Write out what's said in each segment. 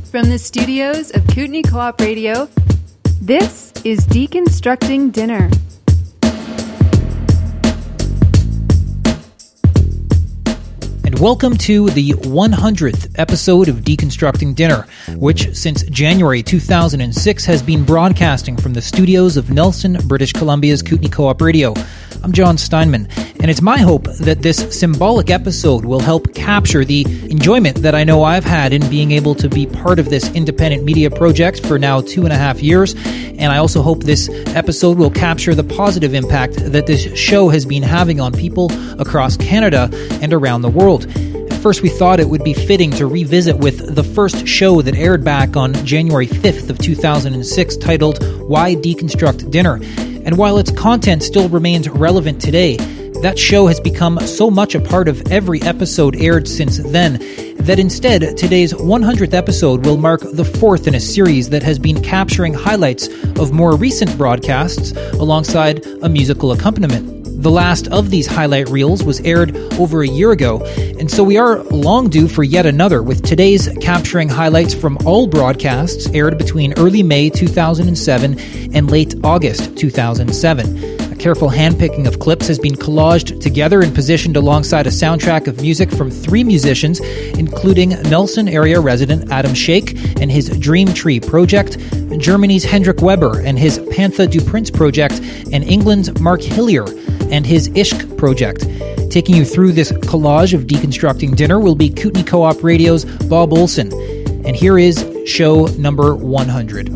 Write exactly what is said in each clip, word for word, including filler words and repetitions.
From the studios of Kootenay Co-op Radio, this is Deconstructing Dinner. And welcome to the one hundredth episode of Deconstructing Dinner, which since January two thousand six has been broadcasting from the studios of Nelson, British Columbia's Kootenay Co-op Radio. I'm John Steinman, and it's my hope that this symbolic episode will help capture the enjoyment that I know I've had in being able to be part of this independent media project for now two and a half years, and I also hope this episode will capture the positive impact that this show has been having on people across Canada and around the world. At first, we thought it would be fitting to revisit with the first show that aired back on January fifth of two thousand six, titled Why Deconstruct Dinner? And while its content still remains relevant today, that show has become so much a part of every episode aired since then that instead, today's one hundredth episode will mark the fourth in a series that has been capturing highlights of more recent broadcasts alongside a musical accompaniment. The last of these highlight reels was aired over a year ago, and so we are long due for yet another, with today's capturing highlights from all broadcasts aired between early May two thousand seven and late August two thousand seven. A careful handpicking of clips has been collaged together and positioned alongside a soundtrack of music from three musicians, including Nelson area resident Adam Shake and his Dream Tree project, Germany's Hendrik Weber and his Pantha du Prince project, and England's Mark Hillier and his Ishq project. Taking you through this collage of Deconstructing Dinner will be Kootenay Co-op Radio's Bob Olson. And here is show number one hundred.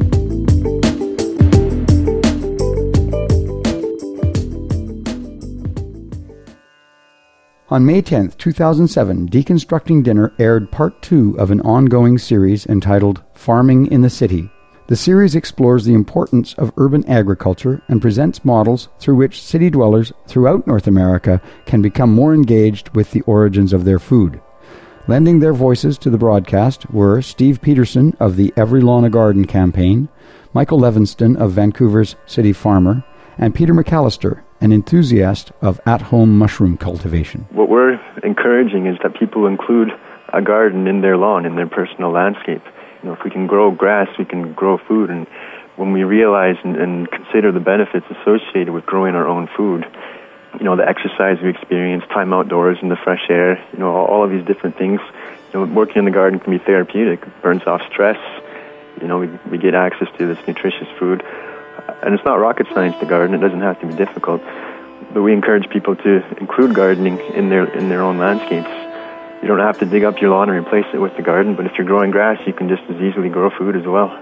On May tenth, two thousand seven, Deconstructing Dinner aired part two of an ongoing series entitled Farming in the City. The series explores the importance of urban agriculture and presents models through which city dwellers throughout North America can become more engaged with the origins of their food. Lending their voices to the broadcast were Steve Peterson of the Every Lawn a Garden campaign, Michael Levinston of Vancouver's City Farmer, and Peter McAllister, an enthusiast of at-home mushroom cultivation. What we're encouraging is that people include a garden in their lawn, in their personal landscape. You know, if we can grow grass, we can grow food, and when we realize and, and consider the benefits associated with growing our own food, you know, the exercise we experience, time outdoors in the fresh air, you know, all, all of these different things, you know, working in the garden can be therapeutic. It burns off stress. You know, we, we get access to this nutritious food. And it's not rocket science, the garden. It doesn't have to be difficult. But we encourage people to include gardening in their in their own landscapes. You don't have to dig up your lawn and replace it with the garden, but if you're growing grass, you can just as easily grow food as well.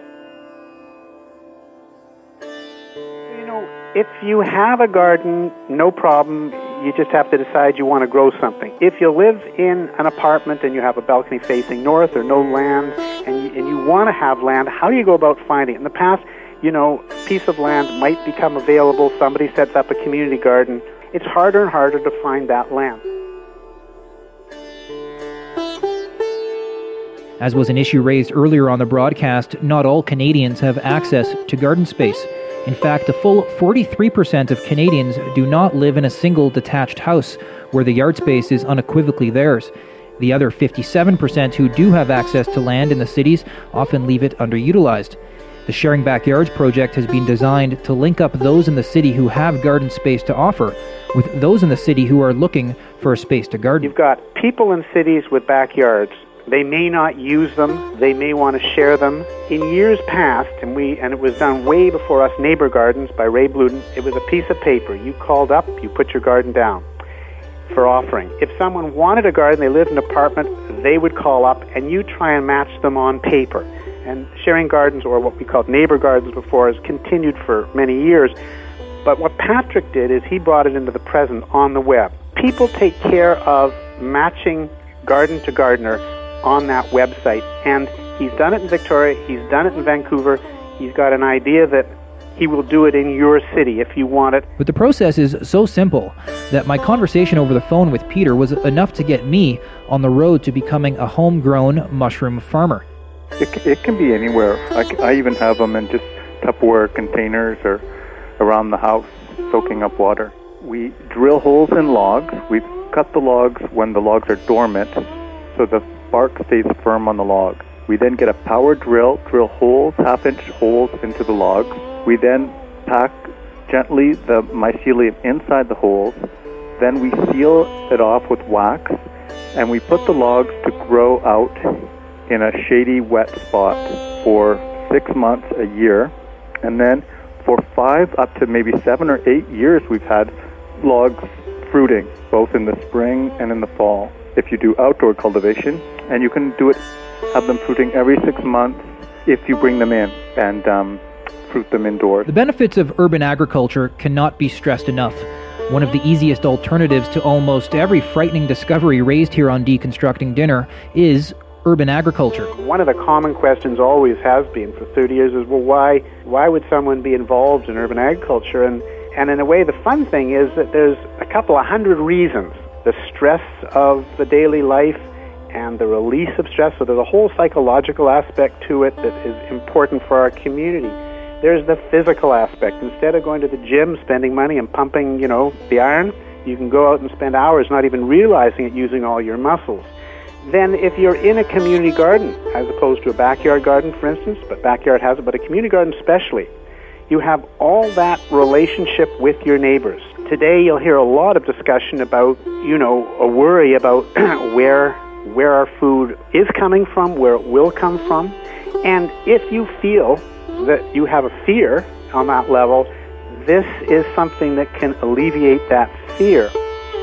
You know, if you have a garden, no problem. You just have to decide you want to grow something. If you live in an apartment and you have a balcony facing north or no land, and you, and you want to have land, how do you go about finding it? In the past, you know, a piece of land might become available. Somebody sets up a community garden. It's harder and harder to find that land. As was an issue raised earlier on the broadcast, not all Canadians have access to garden space. In fact, a full forty-three percent of Canadians do not live in a single detached house where the yard space is unequivocally theirs. The other fifty-seven percent who do have access to land in the cities often leave it underutilized. The Sharing Backyards project has been designed to link up those in the city who have garden space to offer with those in the city who are looking for a space to garden. You've got people in cities with backyards. They may not use them. They may want to share them. In years past, and we and it was done way before us, Neighbor Gardens by Ray Bluden, it was a piece of paper. You called up, you put your garden down for offering. If someone wanted a garden, they lived in an apartment, they would call up, and you try and match them on paper. And Sharing Gardens, or what we called Neighbor Gardens before, has continued for many years. But what Patrick did is he brought it into the present on the web. People take care of matching garden to gardener on that website, and he's done it in Victoria, he's done it in Vancouver. He's got an idea that he will do it in your city if you want it. But the process is so simple that my conversation over the phone with Peter was enough to get me on the road to becoming a homegrown mushroom farmer. It, it can be anywhere. I, I even have them in just Tupperware containers or around the house, soaking up water. We drill holes in logs. We cut the logs when the logs are dormant, so the bark stays firm on the log. We then get a power drill, drill holes, half-inch holes into the logs. We then pack gently the mycelium inside the holes. Then we seal it off with wax, and we put the logs to grow out in a shady, wet spot for six months, a year. And then for five up to maybe seven or eight years, we've had logs fruiting, both in the spring and in the fall, if you do outdoor cultivation. And you can do it, have them fruiting every six months if you bring them in and um, fruit them indoors. The benefits of urban agriculture cannot be stressed enough. One of the easiest alternatives to almost every frightening discovery raised here on Deconstructing Dinner is urban agriculture. One of the common questions always has been for thirty years is, well, why why would someone be involved in urban agriculture? And, and in a way, the fun thing is that there's a couple of hundred reasons. The stress of the daily life and the release of stress, so there's a whole psychological aspect to it that is important for our community. There's the physical aspect. Instead of going to the gym, spending money and pumping, you know, the iron, you can go out and spend hours not even realizing it, using all your muscles. Then if you're in a community garden, as opposed to a backyard garden, for instance, but backyard has it, but a community garden especially, you have all that relationship with your neighbors. Today you'll hear a lot of discussion about, you know, a worry about where where our food is coming from, where it will come from. And if you feel that you have a fear on that level, this is something that can alleviate that fear.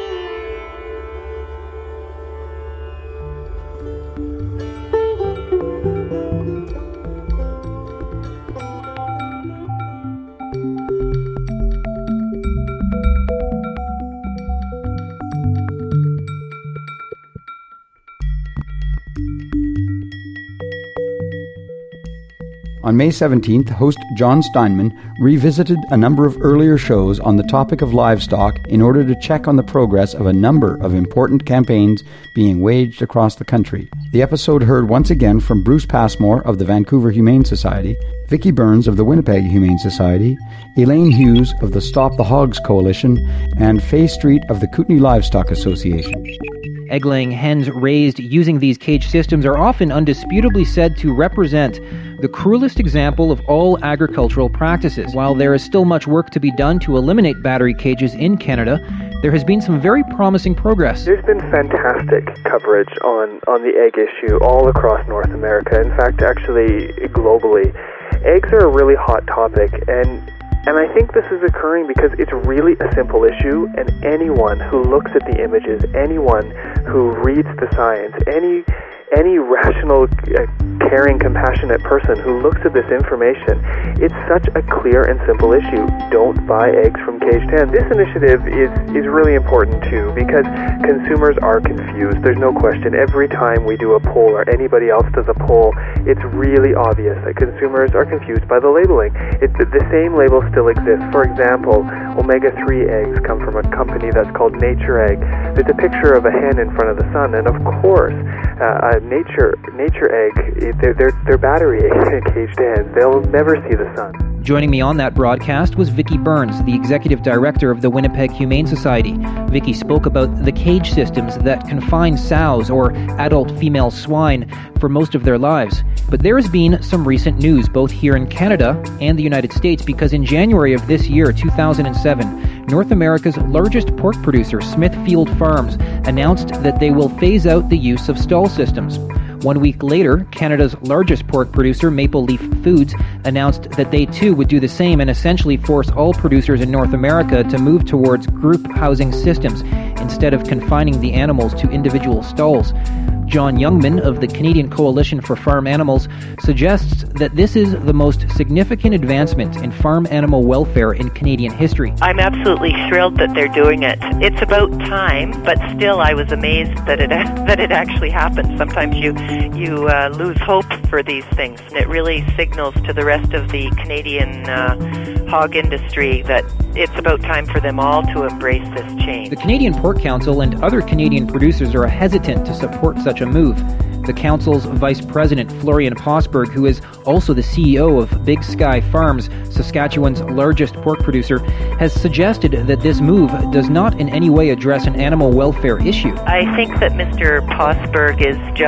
On May seventeenth, host John Steinman revisited a number of earlier shows on the topic of livestock in order to check on the progress of a number of important campaigns being waged across the country. The episode heard once again from Bruce Passmore of the Vancouver Humane Society, Vicki Burns of the Winnipeg Humane Society, Elaine Hughes of the Stop the Hogs Coalition, and Faye Street of the Kootenay Livestock Association. Egg-laying hens raised using these cage systems are often undisputably said to represent the cruelest example of all agricultural practices. While there is still much work to be done to eliminate battery cages in Canada, there has been some very promising progress. There's been fantastic coverage on, on the egg issue all across North America. In fact, actually, globally. Eggs are a really hot topic, and And I think this is occurring because it's really a simple issue, and anyone who looks at the images, anyone who reads the science, any any rational, uh, caring, compassionate person who looks at this information, it's such a clear and simple issue. Don't buy eggs from caged hens. This initiative is, is really important too, because consumers are confused. There's no question. Every time we do a poll or anybody else does a poll, it's really obvious that consumers are confused by the labeling. It, the same label still exists. For example, omega three eggs come from a company that's called Nature Egg. There's a picture of a hen in front of the sun, and of course, uh, a nature nature egg, they're, they're, they're battery caged hens. They'll never see the sun. Joining me on that broadcast was Vicki Burns, the Executive Director of the Winnipeg Humane Society. Vicki spoke about the cage systems that confine sows or adult female swine for most of their lives. But there has been some recent news, both here in Canada and the United States, because in January of this year, two thousand seven, North America's largest pork producer, Smithfield Farms, announced that they will phase out the use of stall systems. One week later, Canada's largest pork producer, Maple Leaf Foods, announced that they too would do the same and essentially force all producers in North America to move towards group housing systems instead of confining the animals to individual stalls. John Youngman of the Canadian Coalition for Farm Animals suggests that this is the most significant advancement in farm animal welfare in Canadian history. I'm absolutely thrilled that they're doing it. It's about time, but still I was amazed that it that it actually happened. Sometimes you you uh, lose hope for these things. It really signals to the rest of the Canadian uh, hog industry that it's about time for them all to embrace this change. The Canadian Pork Council and other Canadian producers are hesitant to support such a move. The Council's Vice President, Florian Posberg, who is also the C E O of Big Sky Farms, Saskatchewan's largest pork producer, has suggested that this move does not in any way address an animal welfare issue. I think that Mister Posberg is just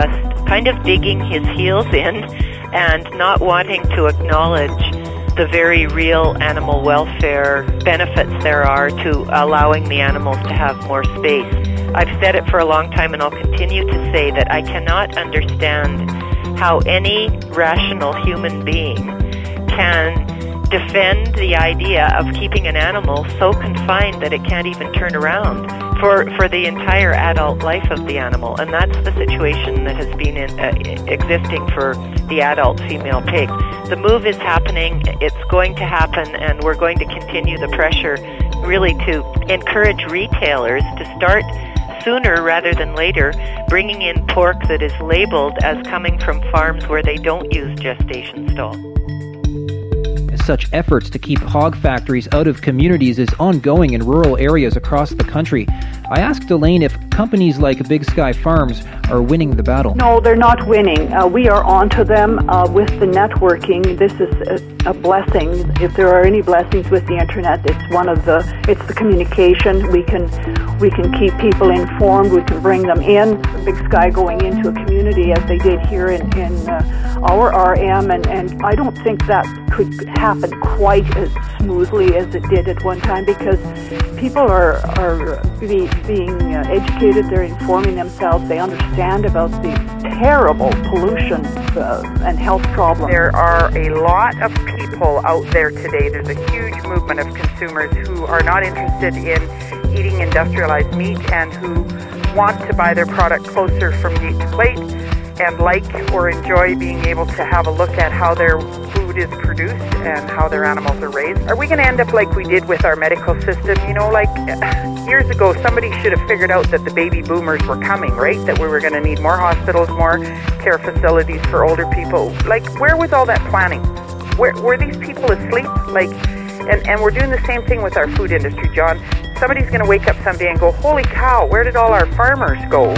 kind of digging his heels in and not wanting to acknowledge the very real animal welfare benefits there are to allowing the animals to have more space. I've said it for a long time, and I'll continue to say that I cannot understand how any rational human being can defend the idea of keeping an animal so confined that it can't even turn around for for the entire adult life of the animal. And that's the situation that has been in, uh, existing for the adult female pig. The move is happening, it's going to happen, and we're going to continue the pressure really to encourage retailers to start sooner rather than later bringing in pork that is labeled as coming from farms where they don't use gestation stall. Such efforts to keep hog factories out of communities is ongoing in rural areas across the country. I asked Elaine if companies like Big Sky Farms are winning the battle. No, they're not winning. Uh, we are onto them uh, with the networking. This is a, a blessing. If there are any blessings with the internet, it's one of the. It's the communication. We can we can keep people informed. We can bring them in. Big Sky going into a community as they did here in in uh, our R M, and and I don't think that could happen quite as smoothly as it did at one time, because people are are be, being uh, educated. They're informing themselves. They understand about the terrible pollution uh, and health problems. There are a lot of people out there today. There's a huge movement of consumers who are not interested in eating industrialized meat and who want to buy their product closer from gate to plate and like or enjoy being able to have a look at how their food is produced and how their animals are raised. Are we going to end up like we did with our medical system? You know, like years ago, somebody should have figured out that the baby boomers were coming, right? That we were going to need more hospitals, more care facilities for older people. Like, where was all that planning? Where were these people asleep? Like, and, and we're doing the same thing with our food industry, John. Somebody's going to wake up someday and go, holy cow, where did all our farmers go?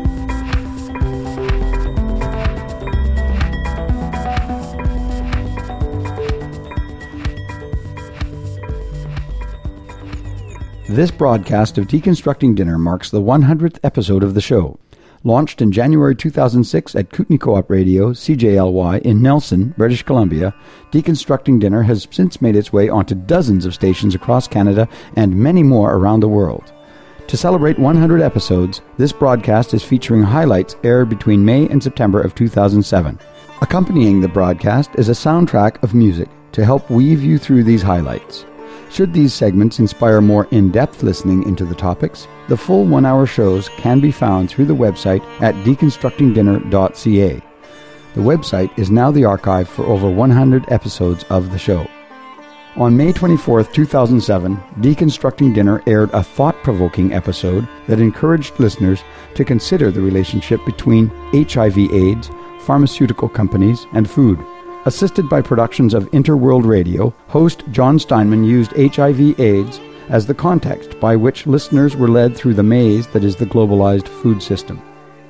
This broadcast of Deconstructing Dinner marks the one hundredth episode of the show. Launched in January two thousand six at Kootenai Co-op Radio, C J L Y, in Nelson, British Columbia, Deconstructing Dinner has since made its way onto dozens of stations across Canada and many more around the world. To celebrate one hundred episodes, this broadcast is featuring highlights aired between May and September of two thousand seven. Accompanying the broadcast is a soundtrack of music to help weave you through these highlights. Should these segments inspire more in-depth listening into the topics, the full one-hour shows can be found through the website at deconstructing dinner dot c a. The website is now the archive for over one hundred episodes of the show. On May twenty-fourth, two thousand seven, Deconstructing Dinner aired a thought-provoking episode that encouraged listeners to consider the relationship between H I V AIDS, pharmaceutical companies, and food. Assisted by productions of Interworld Radio, host John Steinman used H I V AIDS as the context by which listeners were led through the maze that is the globalized food system.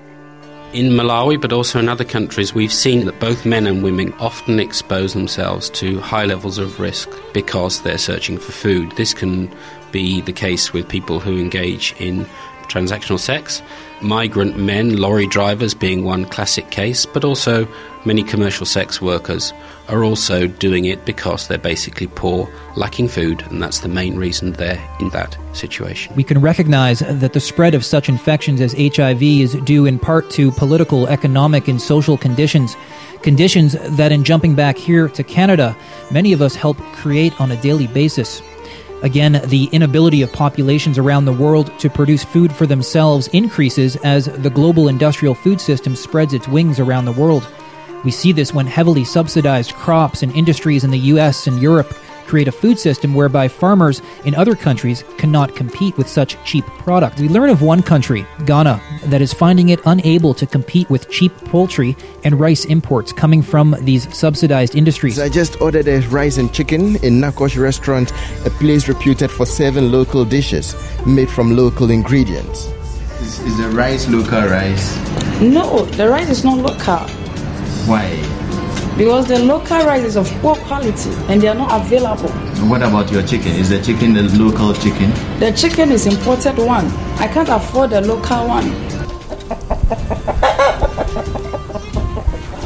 In Malawi, but also in other countries, we've seen that both men and women often expose themselves to high levels of risk because they're searching for food. This can be the case with people who engage in transactional sex, migrant men, lorry drivers being one classic case, but also many commercial sex workers are also doing it because they're basically poor, lacking food, and that's the main reason they're in that situation. We can recognize that the spread of such infections as H I V is due in part to political, economic, and social conditions. Conditions that, in jumping back here to Canada, many of us help create on a daily basis. Again, the inability of populations around the world to produce food for themselves increases as the global industrial food system spreads its wings around the world. We see this when heavily subsidized crops and industries in the U S and Europe create a food system whereby farmers in other countries cannot compete with such cheap product. We learn of one country, Ghana, that is finding it unable to compete with cheap poultry and rice imports coming from these subsidized industries. I just ordered a rice and chicken in Nakosh restaurant, a place reputed for serving local dishes made from local ingredients. Is, is the rice local rice? No, the rice is not local. Why? Because the local rice is of poor quality and they are not available. What about your chicken? Is the chicken the local chicken? The chicken is imported one. I can't afford the local one.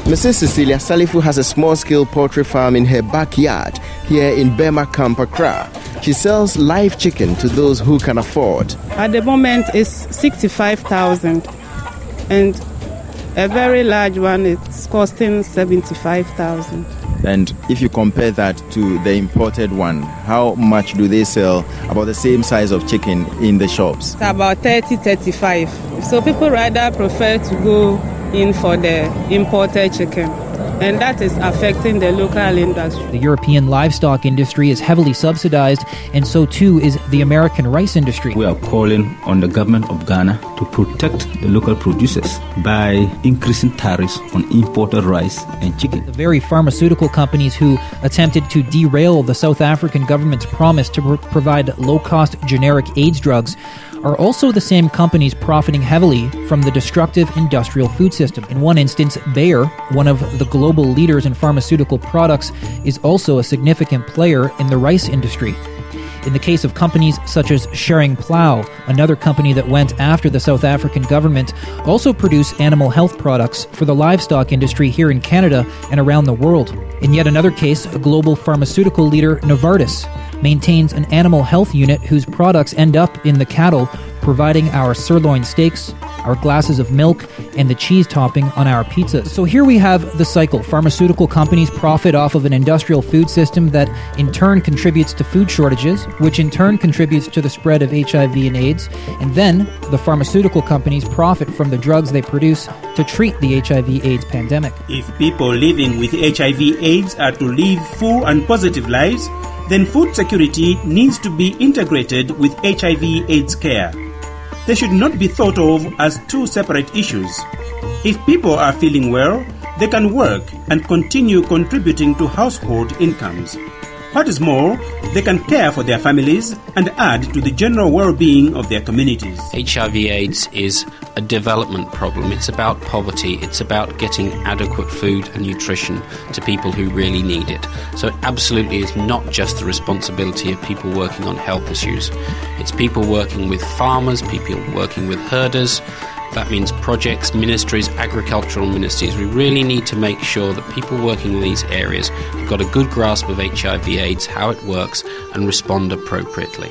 Missus Cecilia Salifu has a small-scale poultry farm in her backyard here in Bema Camp, Accra. She sells live chicken to those who can afford. At the moment, it's sixty-five thousand, and a very large one is costing seventy-five thousand. And if you compare that to the imported one, how much do they sell about the same size of chicken in the shops? It's about thirty, thirty-five. So people rather prefer to go in for the imported chicken, and that is affecting the local industry. The European livestock industry is heavily subsidized, and so too is the American rice industry. We are calling on the government of Ghana to protect the local producers by increasing tariffs on imported rice and chicken. The very pharmaceutical companies who attempted to derail the South African government's promise to pr- provide low-cost generic AIDS drugs are also the same companies profiting heavily from the destructive industrial food system. In one instance, Bayer, one of the global leaders in pharmaceutical products, is also a significant player in the rice industry. In the case of companies such as Schering-Plough, another company that went after the South African government, also produce animal health products for the livestock industry here in Canada and around the world. In yet another case, a global pharmaceutical leader, Novartis, maintains an animal health unit whose products end up in the cattle, providing our sirloin steaks, our glasses of milk, and the cheese topping on our pizzas. So here we have the cycle. Pharmaceutical companies profit off of an industrial food system that in turn contributes to food shortages, which in turn contributes to the spread of H I V and AIDS, and then the pharmaceutical companies profit from the drugs they produce to treat the H I V AIDS pandemic. If people living with H I V AIDS are to live full and positive lives, then food security needs to be integrated with H I V AIDS care. They should not be thought of as two separate issues. If people are feeling well, they can work and continue contributing to household incomes. What is more, they can care for their families and add to the general well-being of their communities. H I V AIDS is a development problem. It's about poverty. It's about getting adequate food and nutrition to people who really need it. So it absolutely is not just the responsibility of people working on health issues. It's people working with farmers, people working with herders. That means projects, ministries, agricultural ministries. We really need to make sure that people working in these areas have got a good grasp of H I V AIDS, how it works, and respond appropriately.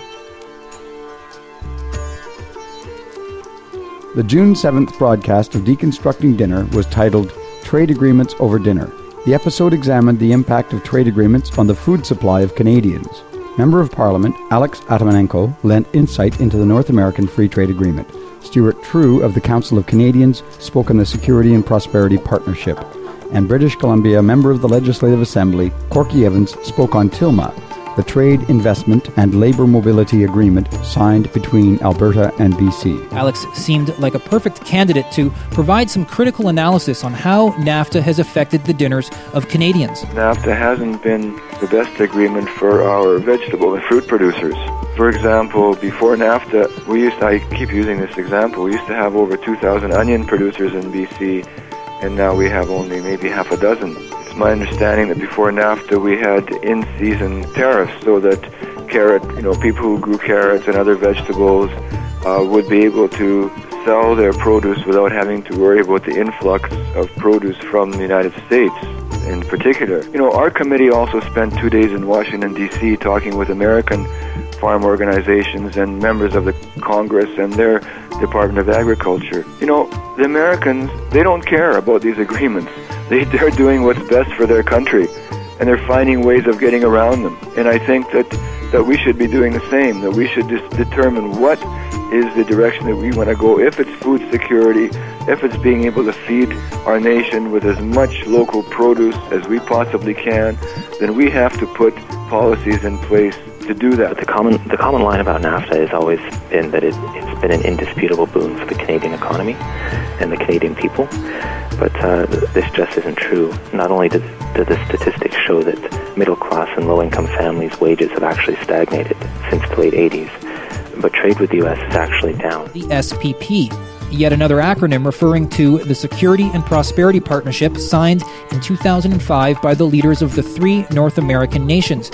The June seventh broadcast of Deconstructing Dinner was titled Trade Agreements Over Dinner. The episode examined the impact of trade agreements on the food supply of Canadians. Member of Parliament Alex Atamanenko lent insight into the North American Free Trade Agreement. Stuart True of the Council of Canadians spoke on the Security and Prosperity Partnership. And British Columbia member of the Legislative Assembly, Corky Evans, spoke on TILMA, the Trade, Investment and Labour Mobility Agreement signed between Alberta and B C. Alex seemed like a perfect candidate to provide some critical analysis on how NAFTA has affected the dinners of Canadians. NAFTA hasn't been the best agreement for our vegetable and fruit producers. For example, before NAFTA, we used to, I keep using this example, we used to have over two thousand onion producers in B C, and now we have only maybe half a dozen. It's my understanding that before NAFTA we had in-season tariffs, so that carrot, you know, people who grew carrots and other vegetables uh, would be able to sell their produce without having to worry about the influx of produce from the United States in particular. You know, our committee also spent two days in Washington, D C talking with American farm organizations and members of the Congress and their Department of Agriculture. You know, the Americans, they don't care about these agreements. They, they're doing what's best for their country, and they're finding ways of getting around them. And I think that, that we should be doing the same, that we should just determine what is the direction that we want to go. If it's food security, if it's being able to feed our nation with as much local produce as we possibly can, then we have to put policies in place to do that. The common the common line about NAFTA has always been that it, it's been an indisputable boon for the Canadian economy and the Canadian people, but uh, this just isn't true. Not only do, do the statistics show that middle-class and low-income families' wages have actually stagnated since the late eighties, but trade with the U S is actually down. The S P P, yet another acronym referring to the Security and Prosperity Partnership signed in two thousand five by the leaders of the three North American nations.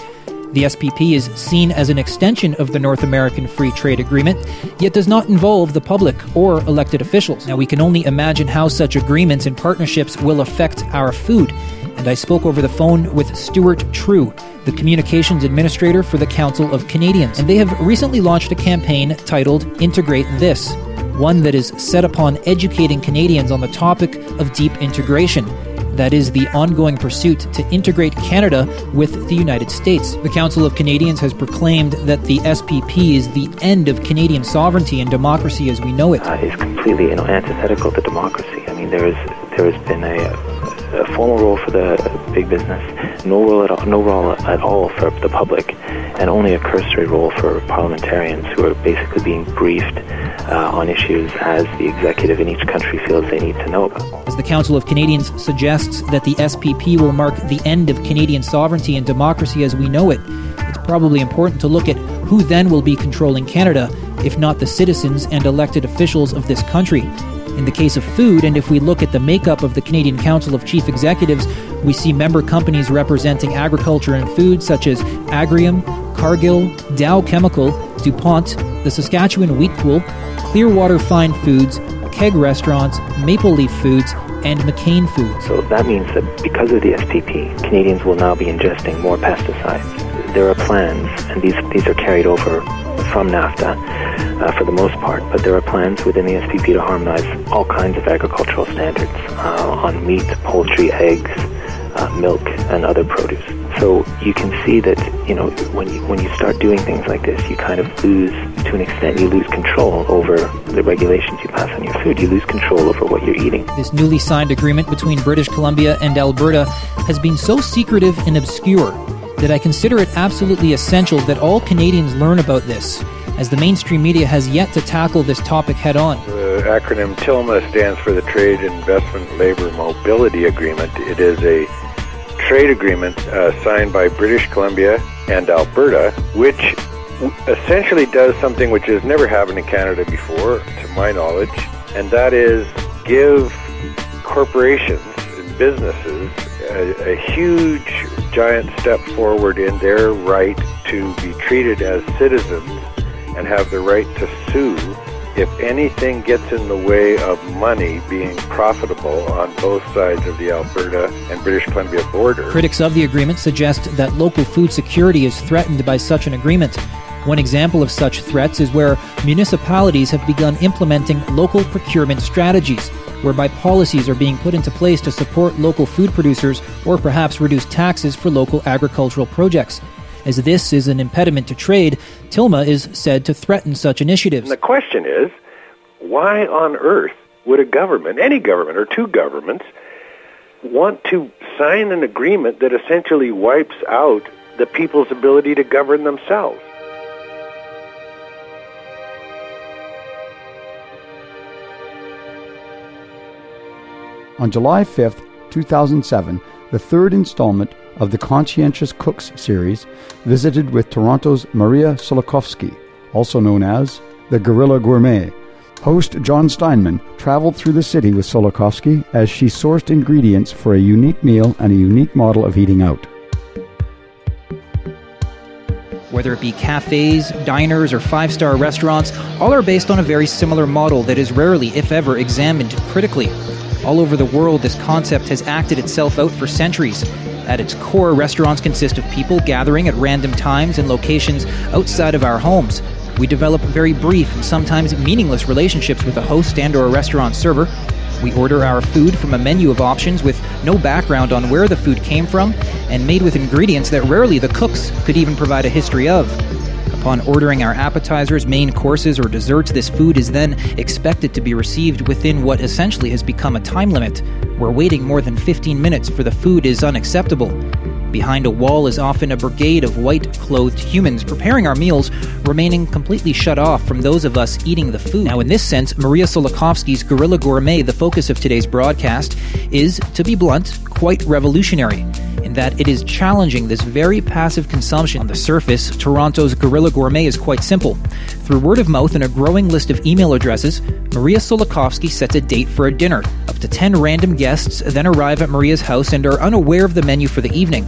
The S P P is seen as an extension of the North American Free Trade Agreement, yet does not involve the public or elected officials. Now, we can only imagine how such agreements and partnerships will affect our food. And I spoke over the phone with Stuart True, the Communications Administrator for the Council of Canadians. And they have recently launched a campaign titled Integrate This, one that is set upon educating Canadians on the topic of deep integration. That is the ongoing pursuit to integrate Canada with the United States. The Council of Canadians has proclaimed that the S P P is the end of Canadian sovereignty and democracy as we know it. Uh, is completely, you know, antithetical to democracy. I mean, there is there has been a, a formal role for the big business, no role at all, no role at all for the public, and only a cursory role for parliamentarians who are basically being briefed uh, on issues as the executive in each country feels they need to know about. As the Council of Canadians suggests that the S P P will mark the end of Canadian sovereignty and democracy as we know it, it's probably important to look at who then will be controlling Canada, if not the citizens and elected officials of this country. In the case of food, and if we look at the makeup of the Canadian Council of Chief Executives, we see member companies representing agriculture and food such as Agrium, Cargill, Dow Chemical, DuPont, the Saskatchewan Wheat Pool, Clearwater Fine Foods, Keg Restaurants, Maple Leaf Foods, and McCain Foods. So that means that because of the S P P, Canadians will now be ingesting more pesticides. There are plans, and these these are carried over from NAFTA uh, for the most part, but there are plans within the S P P to harmonize all kinds of agricultural standards uh, on meat, poultry, eggs, uh, milk, and other produce. So you can see that, you know, when you, when you start doing things like this, you kind of lose, to an extent, you lose control over the regulations you pass on your food. You lose control over what you're eating. This newly signed agreement between British Columbia and Alberta has been so secretive and obscure that I consider it absolutely essential that all Canadians learn about this, as the mainstream media has yet to tackle this topic head-on. The acronym TILMA stands for the Trade, Investment, Labor, Mobility Agreement. It is a trade agreement uh, signed by British Columbia and Alberta, which w- essentially does something which has never happened in Canada before, to my knowledge, and that is give corporations and businesses a, a huge, giant step forward in their right to be treated as citizens and have the right to sue if anything gets in the way of money being profitable on both sides of the Alberta and British Columbia border. Critics of the agreement suggest that local food security is threatened by such an agreement. One example of such threats is where municipalities have begun implementing local procurement strategies, whereby policies are being put into place to support local food producers or perhaps reduce taxes for local agricultural projects. As this is an impediment to trade, TILMA is said to threaten such initiatives. And the question is, why on earth would a government, any government or two governments, want to sign an agreement that essentially wipes out the people's ability to govern themselves? On July fifth, two thousand seven, the third installment of the Conscientious Cooks series visited with Toronto's Maria Solikovsky, also known as the Guerrilla Gourmet. Host John Steinman traveled through the city with Solikovsky as she sourced ingredients for a unique meal and a unique model of eating out. Whether it be cafes, diners, or five-star restaurants, all are based on a very similar model that is rarely, if ever, examined critically. All over the world, this concept has acted itself out for centuries. At its core, restaurants consist of people gathering at random times and locations outside of our homes. We develop very brief and sometimes meaningless relationships with a host and or a restaurant server. We order our food from a menu of options with no background on where the food came from and made with ingredients that rarely the cooks could even provide a history of. Upon ordering our appetizers, main courses, or desserts, this food is then expected to be received within what essentially has become a time limit, where waiting more than fifteen minutes for the food is unacceptable. Behind a wall is often a brigade of white-clothed humans preparing our meals, remaining completely shut off from those of us eating the food. Now, in this sense, Maria Solikovsky's Guerrilla Gourmet, the focus of today's broadcast, is, to be blunt, quite revolutionary, in that it is challenging this very passive consumption. On the surface, Toronto's Guerrilla Gourmet is quite simple. Through word of mouth and a growing list of email addresses, Maria Solikovsky sets a date for a dinner. Up to ten random guests then arrive at Maria's house and are unaware of the menu for the evening.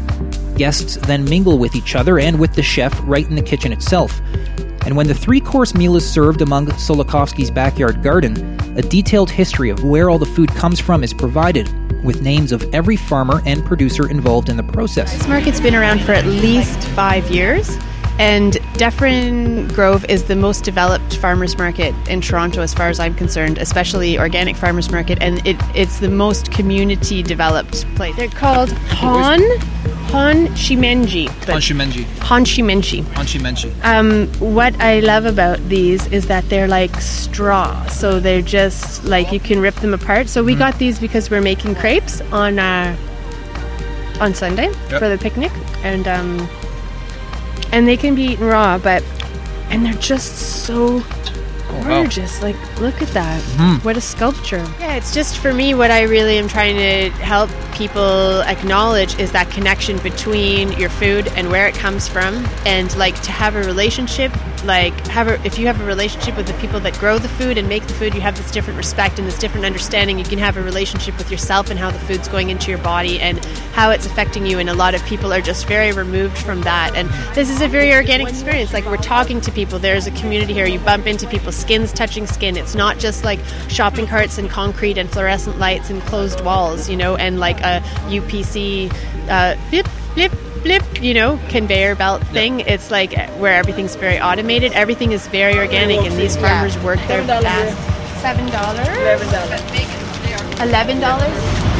Guests then mingle with each other and with the chef right in the kitchen itself. And when the three-course meal is served among Solokovsky's backyard garden, a detailed history of where all the food comes from is provided, with names of every farmer and producer involved in the process. This market's been around for at least five years, and Dufferin Grove is the most developed farmers market in Toronto as far as I'm concerned, especially organic farmers market, and it, it's the most community developed place. They're called Han Han Shimenji. Hanshimenji. Hanshimenji. Hanshimenji. Um, what I love about these is that they're like straw, so they're just like you can rip them apart. So we mm. got these because we're making crepes on uh, on Sunday yep. for the picnic, and um, and they can be eaten raw, but and they're just so gorgeous. Wow. Like, look at that. Mm. What a sculpture. Yeah, it's just for me what I really am trying to help people acknowledge is that connection between your food and where it comes from, and like to have a relationship, like have a, if you have a relationship with the people that grow the food and make the food, you have this different respect and this different understanding. You can have a relationship with yourself and how the food's going into your body and how it's affecting you, and a lot of people are just very removed from that. And this is a very organic experience. Like, we're talking to people. There's a community here. You bump into people, skin's touching skin. It's not just like shopping carts and concrete and fluorescent lights and closed walls, you know, and like a U P C uh, blip, blip, blip, you know, conveyor belt thing. It's like where everything's very automated. Everything is very organic, and these farmers work their best. Seven dollars? Eleven dollars. Eleven dollars?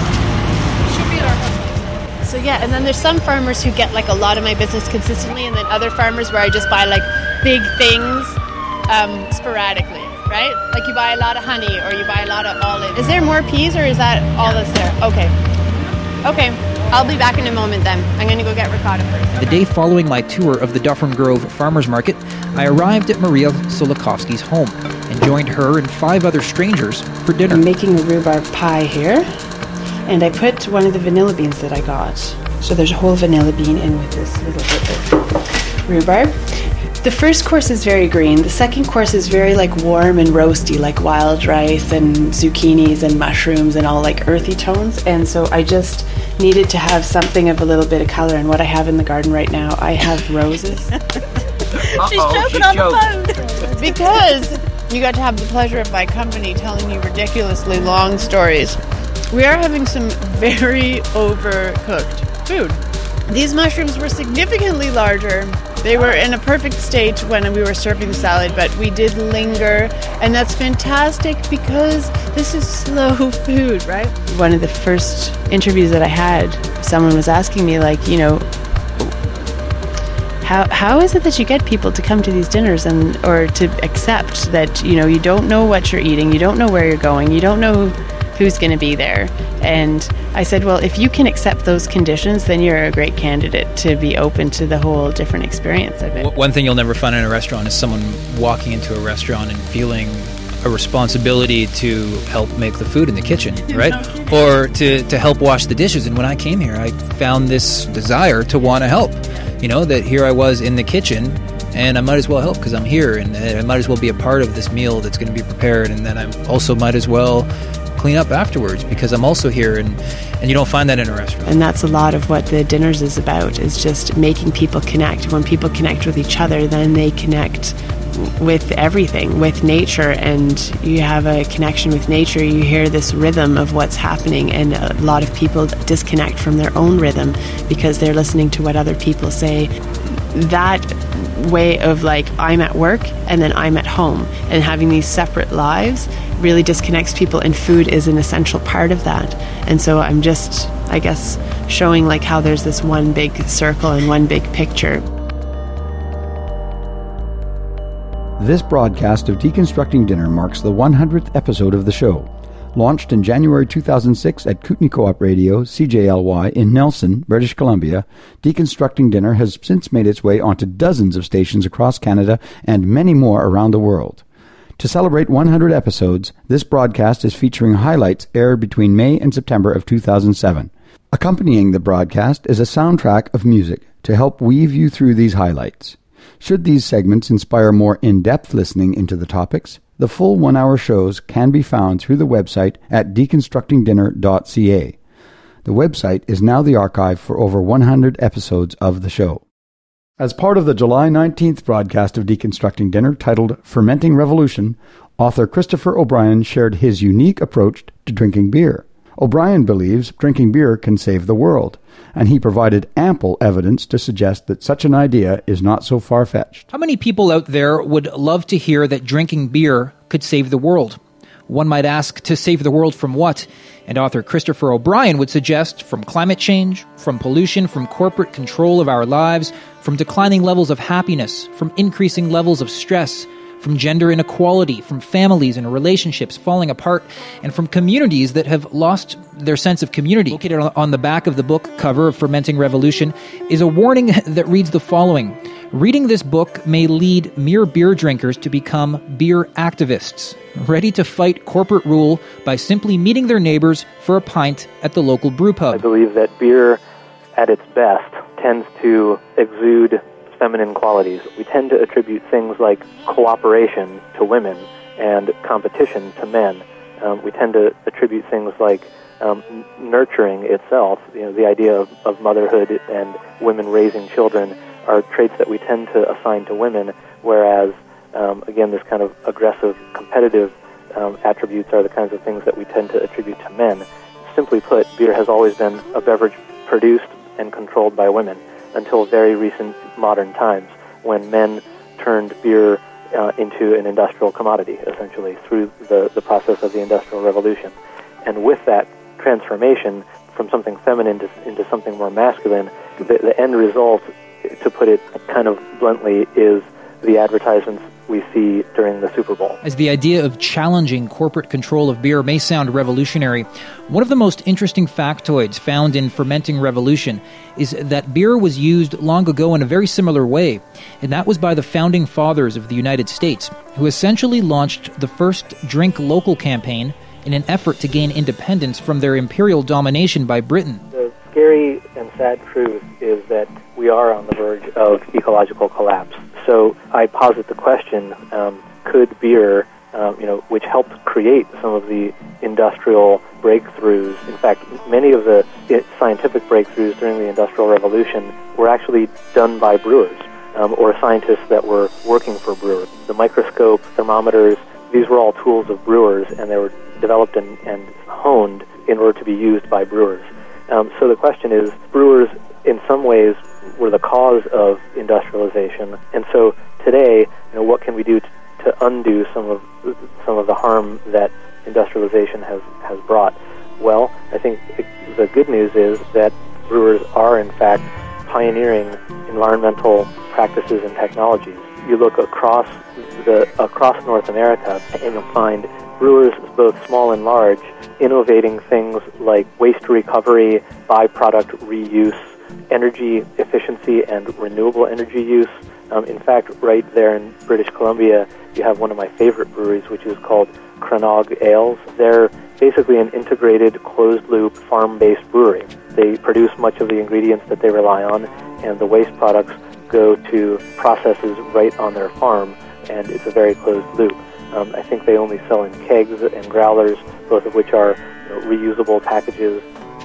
So yeah, and then there's some farmers who get like a lot of my business consistently, and then other farmers where I just buy like big things um, sporadically, right? Like you buy a lot of honey or you buy a lot of olives. Is there more peas, or is that all that's there? Okay. Okay. I'll be back in a moment then. I'm going to go get ricotta first. The day following my tour of the Dufferin Grove Farmers Market, I arrived at Maria Solokovsky's home and joined her and five other strangers for dinner. I'm making a rhubarb pie here, and I put one of the vanilla beans that I got. So there's a whole vanilla bean in with this little bit of rhubarb. The first course is very green. The second course is very like warm and roasty, like wild rice and zucchinis and mushrooms and all like earthy tones. And so I just needed to have something of a little bit of color. And what I have in the garden right now, I have roses. She's joking on the phone. Because you got to have the pleasure of my company telling you ridiculously long stories. We are having some very overcooked food. These mushrooms were significantly larger. They were in a perfect state when we were serving the salad, but we did linger, and that's fantastic because this is slow food, right? One of the first interviews that I had, someone was asking me, like, you know, how how is it that you get people to come to these dinners and or to accept that, you know, you don't know what you're eating, you don't know where you're going, you don't know who's going to be there. And I said, well, if you can accept those conditions, then you're a great candidate to be open to the whole different experience of it. One thing you'll never find in a restaurant is someone walking into a restaurant and feeling a responsibility to help make the food in the kitchen, right? Or to, to help wash the dishes. And when I came here, I found this desire to want to help. You know, that here I was in the kitchen, and I might as well help because I'm here, and I might as well be a part of this meal that's going to be prepared, and then I also might as well clean up afterwards because I'm also here, and, and you don't find that in a restaurant. And that's a lot of what the dinners is about, is just making people connect. When people connect with each other, then they connect with everything, with nature, and you have a connection with nature. You hear this rhythm of what's happening, and a lot of people disconnect from their own rhythm because they're listening to what other people say. That way of like, I'm at work and then I'm at home, and having these separate lives really disconnects people, and food is an essential part of that. And so I'm just, I guess, showing like how there's this one big circle and one big picture. This broadcast of Deconstructing Dinner marks the one hundredth episode of the show. Launched in January two thousand six at Kootenai Co-op Radio, C J L Y, in Nelson, British Columbia, Deconstructing Dinner has since made its way onto dozens of stations across Canada and many more around the world. To celebrate one hundred episodes, this broadcast is featuring highlights aired between May and September of two thousand seven. Accompanying the broadcast is a soundtrack of music to help weave you through these highlights. Should these segments inspire more in-depth listening into the topics, the full one-hour shows can be found through the website at deconstructing dinner dot c a. The website is now the archive for over one hundred episodes of the show. As part of the July nineteenth broadcast of Deconstructing Dinner, titled Fermenting Revolution, author Christopher O'Brien shared his unique approach to drinking beer. O'Brien believes drinking beer can save the world, and he provided ample evidence to suggest that such an idea is not so far-fetched. How many people out there would love to hear that drinking beer could save the world? One might ask, to save the world from what? And author Christopher O'Brien would suggest from climate change, from pollution, from corporate control of our lives, from declining levels of happiness, from increasing levels of stress, from gender inequality, from families and relationships falling apart, and from communities that have lost their sense of community. Located on the back of the book cover of Fermenting Revolution is a warning that reads the following: reading this book may lead mere beer drinkers to become beer activists, ready to fight corporate rule by simply meeting their neighbors for a pint at the local brew pub. I believe that beer, at its best, tends to exude feminine qualities. We tend to attribute things like cooperation to women and competition to men. Um, we tend to attribute things like um, n- nurturing itself, you know, the idea of, of motherhood and women raising children are traits that we tend to assign to women, whereas, um, again, this kind of aggressive, competitive um, attributes are the kinds of things that we tend to attribute to men. Simply put, beer has always been a beverage produced and controlled by women until very recent modern times, when men turned beer uh, into an industrial commodity, essentially, through the, the process of the Industrial Revolution. And with that transformation from something feminine to, into something more masculine, the, the end result, to put it kind of bluntly, is the advertisements we see during the Super Bowl. As the idea of challenging corporate control of beer may sound revolutionary, one of the most interesting factoids found in Fermenting Revolution is that beer was used long ago in a very similar way, and that was by the founding fathers of the United States, who essentially launched the first Drink Local campaign in an effort to gain independence from their imperial domination by Britain. The scary and sad truth is that we are on the verge of ecological collapse. So I posit the question, um, could beer, um, you know, which helped create some of the industrial breakthroughs, in fact, many of the scientific breakthroughs during the Industrial Revolution were actually done by brewers um, or scientists that were working for brewers. The microscope, thermometers, these were all tools of brewers, and they were developed and, and honed in order to be used by brewers. Um, so the question is, brewers in some ways were the cause of industrialization, and so today, you know, what can we do to, to undo some of some of the harm that industrialization has, has brought? Well, I think it, the good news is that brewers are in fact pioneering environmental practices and technologies. You look across the across North America, and you'll find brewers, both small and large, innovating things like waste recovery, byproduct reuse, energy efficiency, and renewable energy use. Um, in fact, right there in British Columbia, you have one of my favorite breweries, which is called Crannog Ales. They're basically an integrated, closed-loop, farm-based brewery. They produce much of the ingredients that they rely on, and the waste products go to processes right on their farm, and it's a very closed loop. Um, I think they only sell in kegs and growlers, both of which are, you know, reusable packages.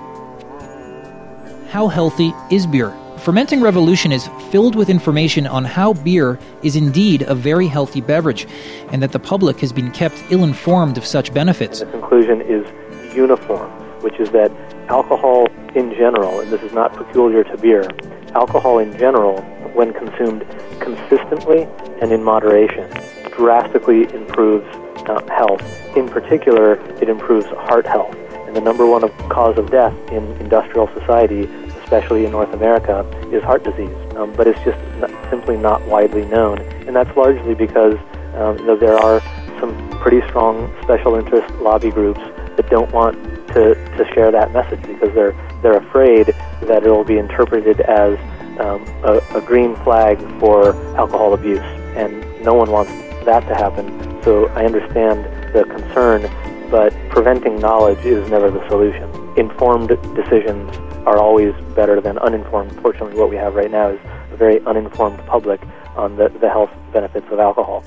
How healthy is beer? Fermenting Revolution is filled with information on how beer is indeed a very healthy beverage, and that the public has been kept ill-informed of such benefits. And the conclusion is uniform, which is that alcohol in general, and this is not peculiar to beer, alcohol in general, when consumed consistently and in moderation, drastically improves uh, health. In particular, it improves heart health. And the number one of cause of death in industrial society, especially in North America, is heart disease. Um, but it's just not, simply not widely known. And that's largely because um, you know, there are some pretty strong special interest lobby groups that don't want to, to share that message because they're they're afraid that it will be interpreted as um, a, a green flag for alcohol abuse. And no one wants that to happen. So I understand the concern, but preventing knowledge is never the solution. Informed decisions are always better than uninformed. Fortunately, what we have right now is a very uninformed public on the, the health benefits of alcohol.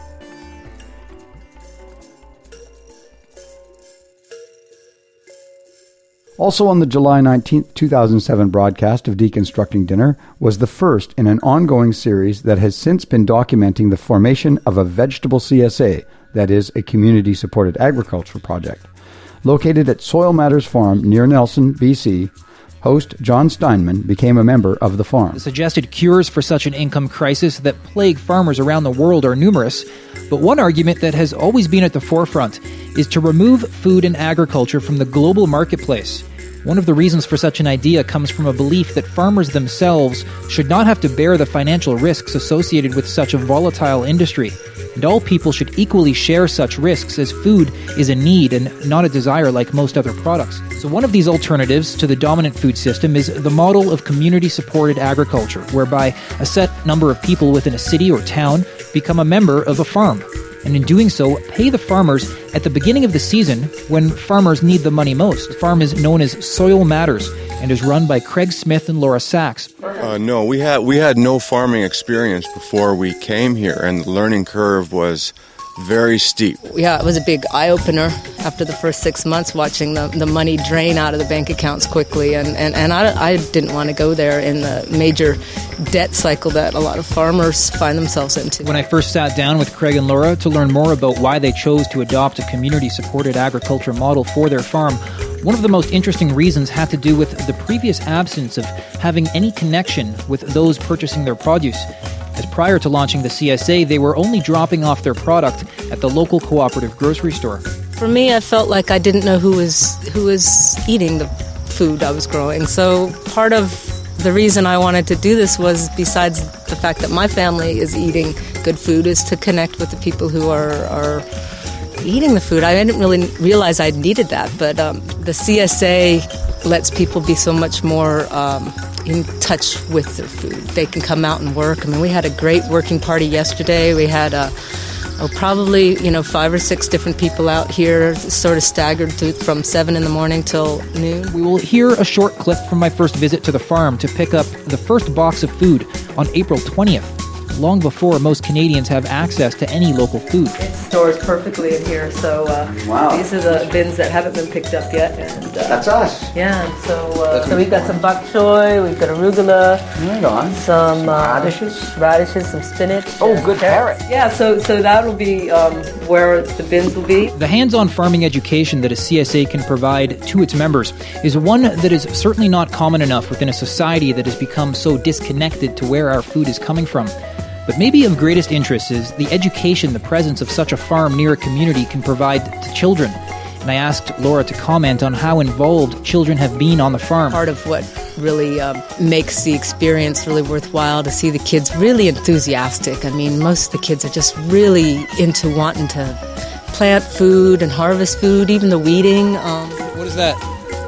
Also on the July nineteenth, two thousand seven broadcast of Deconstructing Dinner was the first in an ongoing series that has since been documenting the formation of a vegetable C S A, that is, a community-supported agriculture project. Located at Soil Matters Farm near Nelson, B C, host John Steinman became a member of the farm. The suggested cures for such an income crisis that plague farmers around the world are numerous, but one argument that has always been at the forefront is to remove food and agriculture from the global marketplace. One of the reasons for such an idea comes from a belief that farmers themselves should not have to bear the financial risks associated with such a volatile industry, and all people should equally share such risks, as food is a need and not a desire like most other products. So one of these alternatives to the dominant food system is the model of community-supported agriculture, whereby a set number of people within a city or town become a member of a farm, and in doing so, pay the farmers at the beginning of the season when farmers need the money most. The farm is known as Soil Matters and is run by Craig Smith and Laura Sachs. Uh, no, we had we had no farming experience before we came here, and the learning curve was very steep. Yeah, it was a big eye-opener after the first six months, watching the, the money drain out of the bank accounts quickly. And, and, and I, I didn't want to go there in the major debt cycle that a lot of farmers find themselves into. When I first sat down with Craig and Laura to learn more about why they chose to adopt a community-supported agriculture model for their farm, one of the most interesting reasons had to do with the previous absence of having any connection with those purchasing their produce. As prior to launching the C S A, they were only dropping off their product at the local cooperative grocery store. For me, I felt like I didn't know who was who was eating the food I was growing. So part of the reason I wanted to do this was, besides the fact that my family is eating good food, is to connect with the people who are, are eating the food. I didn't really realize I needed that, but um, the C S A lets people be so much more um, in touch with their food. They can come out and work. I mean, we had a great working party yesterday. We had uh, oh, probably, you know, five or six different people out here, sort of staggered through from seven in the morning till noon. We will hear a short clip from my first visit to the farm to pick up the first box of food on April twentieth, long before most Canadians have access to any local food. It stores perfectly in here, so uh, wow. These are the bins that haven't been picked up yet. And uh, that's us. Yeah, so uh, so we've got some bok choy, we've got arugula, right on. some uh, radishes, radishes, some spinach. Oh, good carrot. Yeah, so so that'll be um, where the bins will be. The hands-on farming education that a C S A can provide to its members is one that is certainly not common enough within a society that has become so disconnected to where our food is coming from. But maybe of greatest interest is the education the presence of such a farm near a community can provide to children. And I asked Laura to comment on how involved children have been on the farm. Part of what really um, makes the experience really worthwhile to see the kids really enthusiastic. I mean, most of the kids are just really into wanting to plant food and harvest food, even the weeding. Um, what is that?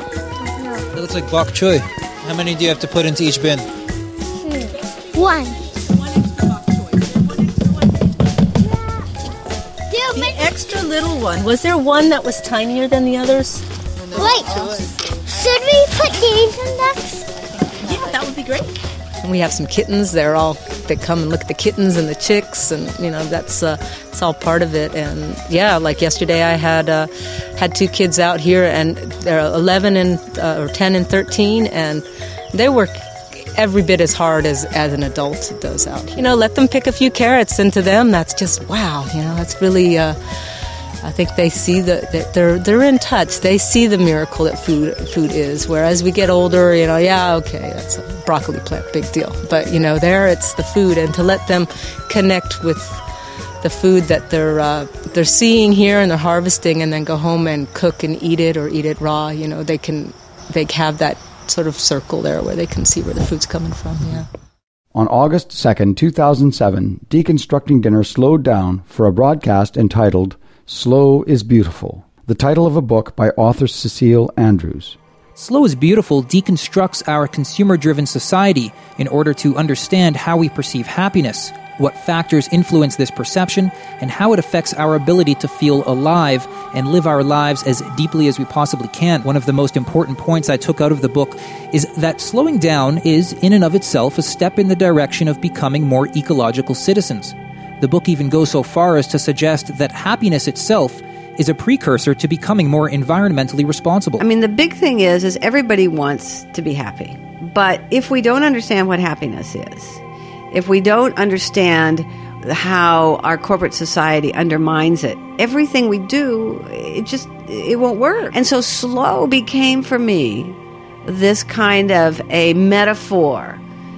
It looks like bok choy. How many do you have to put into each bin? One. The extra little one. Was there one that was tinier than the others? Wait, should we put these in next? Yeah, that would be great. And we have some kittens. They're all, they come and look at the kittens and the chicks, and you know that's uh, it's all part of it. And yeah, like yesterday, I had uh, had two kids out here, and they're eleven and uh, or ten and thirteen, and they work every bit as hard as, as an adult does out here. You know, let them pick a few carrots, and to them, that's just wow. You know, that's really. Uh, I think they see that the, they're they're in touch. They see the miracle that food food is. Whereas we get older, you know, yeah, okay, that's a broccoli plant, big deal. But you know, there it's the food, and to let them connect with the food that they're uh, they're seeing here and they're harvesting, and then go home and cook and eat it or eat it raw. You know, they can they have that sort of circle there where they can see where the food's coming from. Yeah. On August second, two thousand seven, Deconstructing Dinner slowed down for a broadcast entitled Slow is Beautiful, the title of a book by author Cecile Andrews. Slow is Beautiful deconstructs our consumer-driven society in order to understand how we perceive happiness, what factors influence this perception, and how it affects our ability to feel alive and live our lives as deeply as we possibly can. One of the most important points I took out of the book is that slowing down is, in and of itself, a step in the direction of becoming more ecological citizens. The book even goes so far as to suggest that happiness itself is a precursor to becoming more environmentally responsible. I mean, the big thing is, is everybody wants to be happy. But if we don't understand what happiness is, if we don't understand how our corporate society undermines it, everything we do, it just, it won't work. And so slow became for me this kind of a metaphor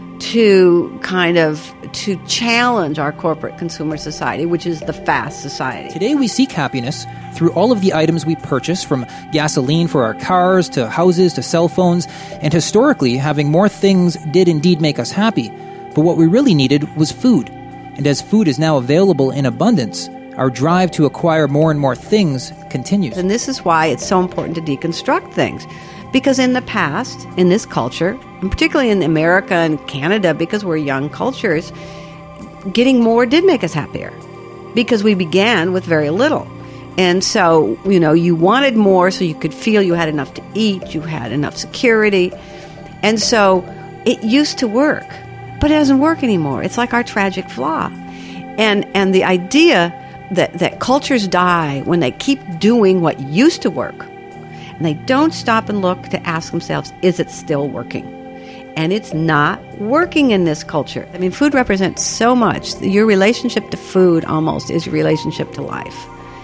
to kind of to challenge our corporate consumer society, which is the fast society. Today we seek happiness through all of the items we purchase, from gasoline for our cars to houses to cell phones, and historically having more things did indeed make us happy. But what we really needed was food. And as food is now available in abundance, our drive to acquire more and more things continues. And this is why it's so important to deconstruct things. Because in the past, in this culture, and particularly in America and Canada, because we're young cultures, getting more did make us happier. Because we began with very little. And so, you know, you wanted more so you could feel you had enough to eat, you had enough security. And so it used to work, but it doesn't work anymore. It's like our tragic flaw. And and the idea that, that cultures die when they keep doing what used to work, and they don't stop and look to ask themselves, is it still working? And it's not working in this culture. I mean, food represents so much. Your relationship to food almost is your relationship to life.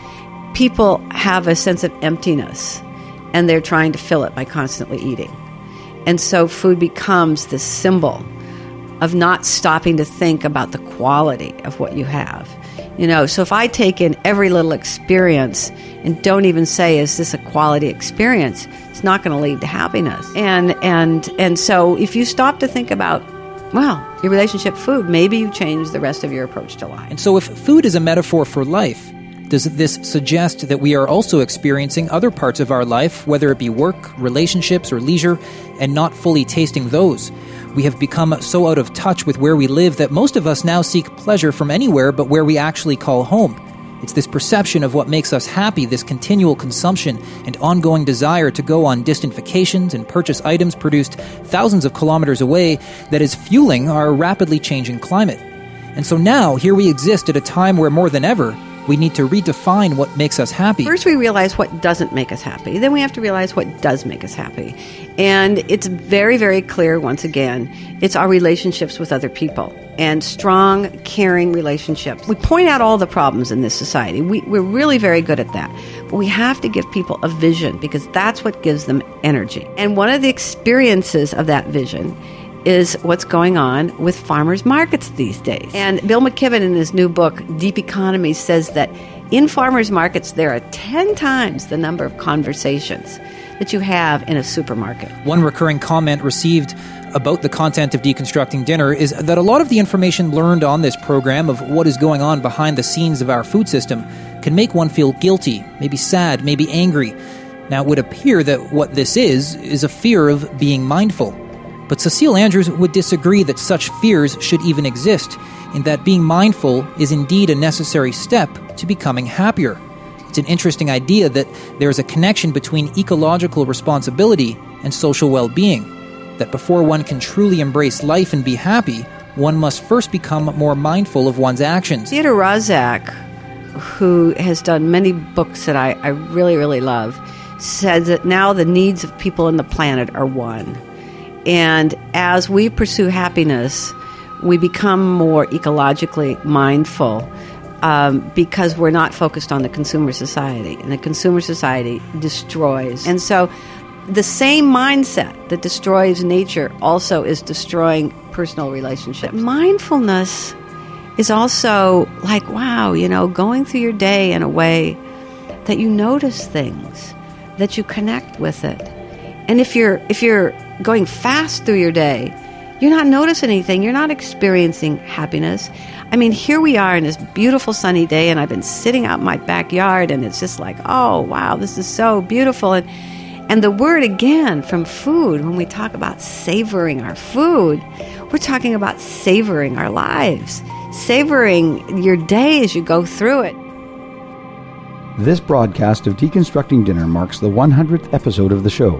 People have a sense of emptiness, and they're trying to fill it by constantly eating. And so food becomes this symbol of not stopping to think about the quality of what you have. You know, so if I take in every little experience and don't even say, is this a quality experience, it's not going to lead to happiness. And and and so if you stop to think about, well, your relationship to food, maybe you change the rest of your approach to life. And so if food is a metaphor for life, does this suggest that we are also experiencing other parts of our life, whether it be work, relationships, or leisure, and not fully tasting those? We have become so out of touch with where we live that most of us now seek pleasure from anywhere but where we actually call home. It's this perception of what makes us happy, this continual consumption and ongoing desire to go on distant vacations and purchase items produced thousands of kilometers away, that is fueling our rapidly changing climate. And so now, here we exist at a time where more than ever, we need to redefine what makes us happy. First, we realize what doesn't make us happy. Then we have to realize what does make us happy. And it's very, very clear, once again, it's our relationships with other people and strong, caring relationships. We point out all the problems in this society. We, we're really very good at that. But we have to give people a vision, because that's what gives them energy. And one of the experiences of that vision is what's going on with farmers markets these days. And Bill McKibben, in his new book, Deep Economy, says that in farmers markets, there are ten times the number of conversations that you have in a supermarket. One recurring comment received about the content of Deconstructing Dinner is that a lot of the information learned on this program of what is going on behind the scenes of our food system can make one feel guilty, maybe sad, maybe angry. Now, it would appear that what this is, is a fear of being mindful. But Cecile Andrews would disagree that such fears should even exist, in that being mindful is indeed a necessary step to becoming happier. It's an interesting idea that there is a connection between ecological responsibility and social well-being, that before one can truly embrace life and be happy, one must first become more mindful of one's actions. Theodore Roszak, who has done many books that I, I really, really love, said that now the needs of people on the planet are one. And as we pursue happiness, we become more ecologically mindful um, because we're not focused on the consumer society. And the consumer society destroys. And so the same mindset that destroys nature also is destroying personal relationships. Mindfulness is also like, wow, you know, going through your day in a way that you notice things, that you connect with it. And if you're if you're going fast through your day, you're not noticing anything. You're not experiencing happiness. I mean, here we are in this beautiful sunny day, and I've been sitting out in my backyard, and it's just like, oh, wow, this is so beautiful. And and the word, again, from food, when we talk about savoring our food, we're talking about savoring our lives, savoring your day as you go through it. This broadcast of Deconstructing Dinner marks the one hundredth episode of the show.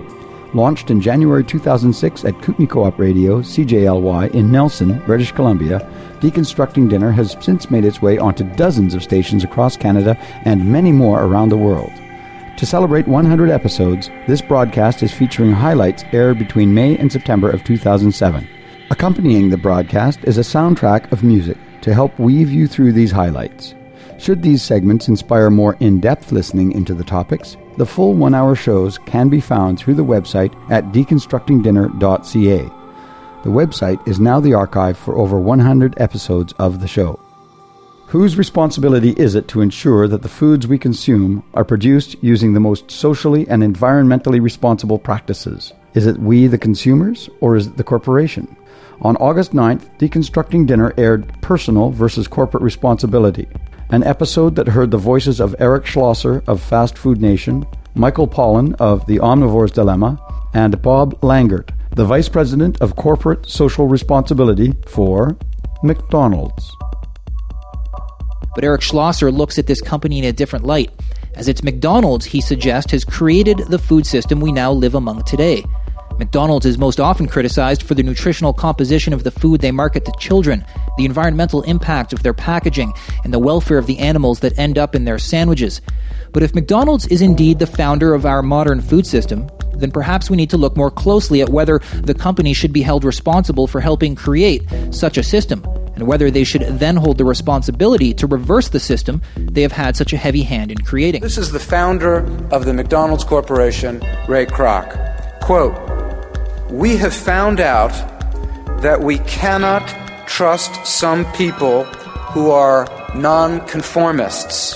Launched in January two thousand six at Kootenai Co-op Radio, C J L Y, in Nelson, British Columbia, Deconstructing Dinner has since made its way onto dozens of stations across Canada and many more around the world. To celebrate one hundred episodes, this broadcast is featuring highlights aired between May and September of two thousand seven. Accompanying the broadcast is a soundtrack of music to help weave you through these highlights. Should these segments inspire more in-depth listening into the topics, the full one-hour shows can be found through the website at deconstructing dinner dot c a. The website is now the archive for over one hundred episodes of the show. Whose responsibility is it to ensure that the foods we consume are produced using the most socially and environmentally responsible practices? Is it we, the consumers, or is it the corporation? On August ninth, Deconstructing Dinner aired Personal versus Corporate Responsibility, an episode that heard the voices of Eric Schlosser of Fast Food Nation, Michael Pollan of The Omnivore's Dilemma, and Bob Langert, the Vice President of Corporate Social Responsibility for McDonald's. But Eric Schlosser looks at this company in a different light, as it's McDonald's, he suggests, has created the food system we now live among today. McDonald's is most often criticized for the nutritional composition of the food they market to children, the environmental impact of their packaging, and the welfare of the animals that end up in their sandwiches. But if McDonald's is indeed the founder of our modern food system, then perhaps we need to look more closely at whether the company should be held responsible for helping create such a system, and whether they should then hold the responsibility to reverse the system they have had such a heavy hand in creating. This is the founder of the McDonald's Corporation, Ray Kroc. Quote, "We have found out that we cannot trust some people who are nonconformists.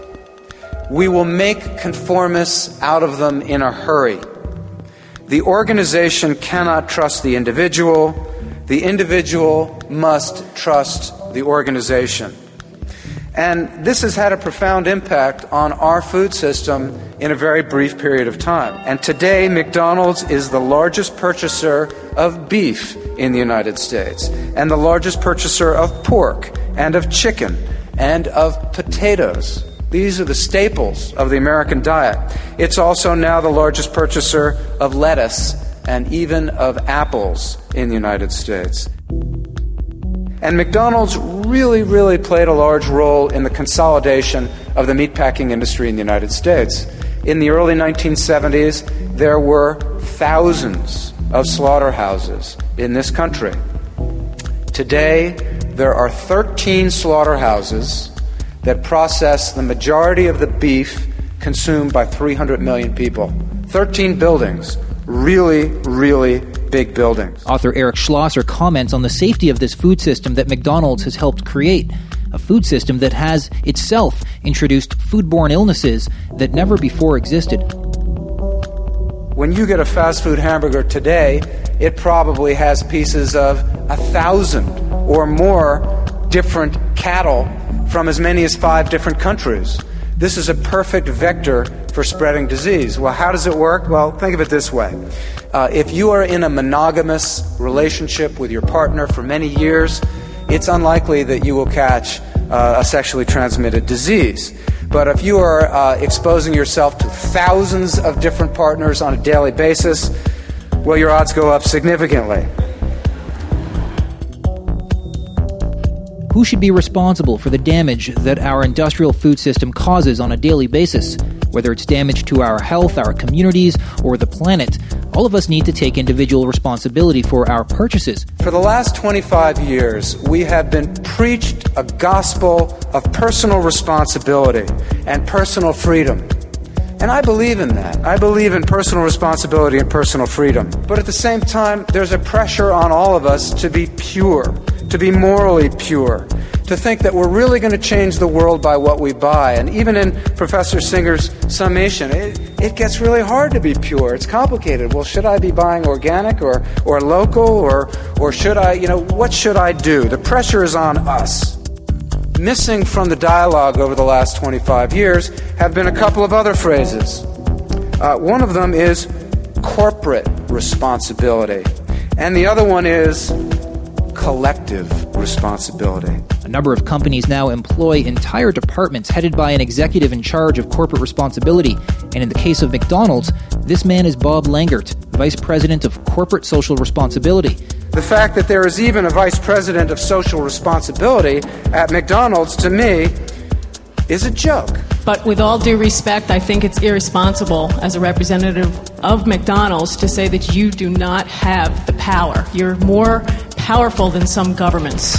We will make conformists out of them in a hurry. The organization cannot trust the individual. The individual must trust the organization." And this has had a profound impact on our food system in a very brief period of time. And today, McDonald's is the largest purchaser of beef in the United States, and the largest purchaser of pork, and of chicken, and of potatoes. These are the staples of the American diet. It's also now the largest purchaser of lettuce and even of apples in the United States. And McDonald's really, really played a large role in the consolidation of the meatpacking industry in the United States. In the early nineteen seventies, there were thousands of slaughterhouses in this country. Today, there are thirteen slaughterhouses that process the majority of the beef consumed by three hundred million people. thirteen buildings, really, really big buildings. Author Eric Schlosser comments on the safety of this food system that McDonald's has helped create, a food system that has itself introduced foodborne illnesses that never before existed. When you get a fast food hamburger today, it probably has pieces of a thousand or more different cattle from as many as five different countries. This is a perfect vector for spreading disease. Well, how does it work? Well, think of it this way. Uh, if you are in a monogamous relationship with your partner for many years, it's unlikely that you will catch uh, a sexually transmitted disease. But if you are uh, exposing yourself to thousands of different partners on a daily basis, well, your odds go up significantly. Who should be responsible for the damage that our industrial food system causes on a daily basis? Whether it's damage to our health, our communities, or the planet, all of us need to take individual responsibility for our purchases. For the last twenty-five years, we have been preached a gospel of personal responsibility and personal freedom. And I believe in that. I believe in personal responsibility and personal freedom. But at the same time, there's a pressure on all of us to be pure, to be morally pure, to think that we're really going to change the world by what we buy. And even in Professor Singer's summation, it, it gets really hard to be pure. It's complicated. Well, should I be buying organic or, or local, or, or should I, you know, what should I do? The pressure is on us. Missing from the dialogue over the last twenty-five years have been a couple of other phrases. Uh, one of them is corporate responsibility, and the other one is collective responsibility. A number of companies now employ entire departments headed by an executive in charge of corporate responsibility, and in the case of McDonald's, this man is Bob Langert, Vice President of Corporate Social Responsibility. The fact that there is even a Vice President of Social Responsibility at McDonald's, to me, is a joke. But with all due respect, I think it's irresponsible as a representative of McDonald's to say that you do not have the power. You're more powerful than some governments.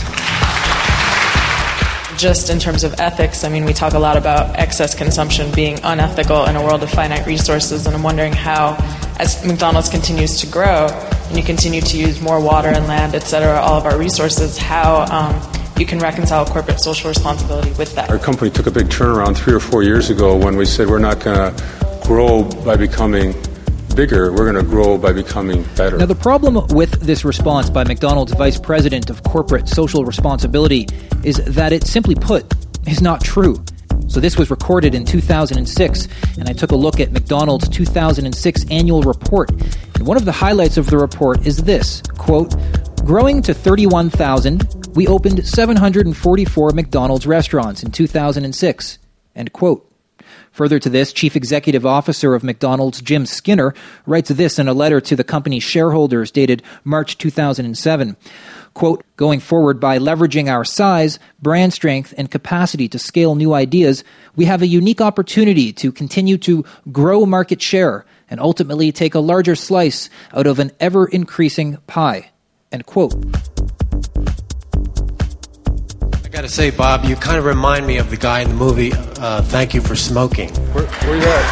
Just in terms of ethics, I mean, we talk a lot about excess consumption being unethical in a world of finite resources, and I'm wondering how, as McDonald's continues to grow, and you continue to use more water and land, et cetera, all of our resources, how um, you can reconcile corporate social responsibility with that. Our company took a big turnaround three or four years ago when we said we're not going to grow by becoming bigger, we're going to grow by becoming better. Now, the problem with this response by McDonald's Vice President of Corporate Social Responsibility is that it, simply put, is not true. So this was recorded in two thousand six, and I took a look at McDonald's two thousand six annual report. And one of the highlights of the report is this, quote, growing to thirty-one thousand, we opened seven hundred forty-four McDonald's restaurants in two thousand six, end quote. Further to this, Chief Executive Officer of McDonald's, Jim Skinner, writes this in a letter to the company's shareholders dated March two thousand seven. Quote, going forward by leveraging our size, brand strength, and capacity to scale new ideas, we have a unique opportunity to continue to grow market share and ultimately take a larger slice out of an ever-increasing pie, end quote. I got to say, Bob, you kind of remind me of the guy in the movie uh, Thank You for Smoking. Where, where you at?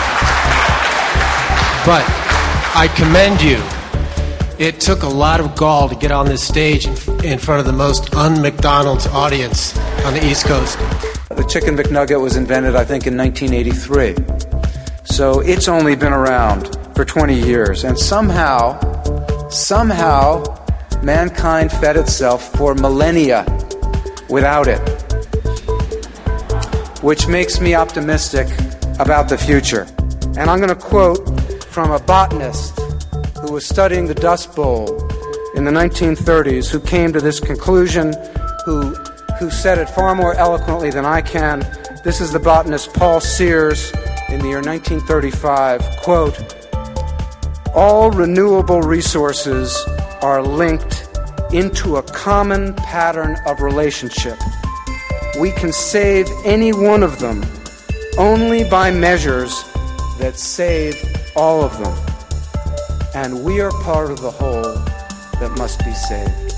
But I commend you. It took a lot of gall to get on this stage in, in front of the most un-McDonald's audience on the East Coast. The Chicken McNugget was invented, I think, in nineteen eighty-three. So it's only been around for twenty years. And somehow, somehow, mankind fed itself for millennia without it, which makes me optimistic about the future. And I'm going to quote from a botanist who was studying the Dust Bowl in the nineteen thirties, who came to this conclusion, who who said it far more eloquently than I can. This is the botanist Paul Sears in the year nineteen thirty-five, quote, all renewable resources are linked into a common pattern of relationship. We can save any one of them only by measures that save all of them. And we are part of the whole that must be saved.